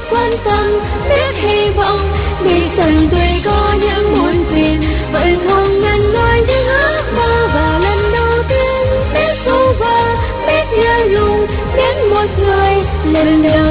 quan tâm, biết hy vọng, biết rằng tuổi có những muộn phiền, vẫn không ngần ngại những ước mơ và lần đầu tiên biết vu vơ, biết nhớ nhung, biết một người lần đầu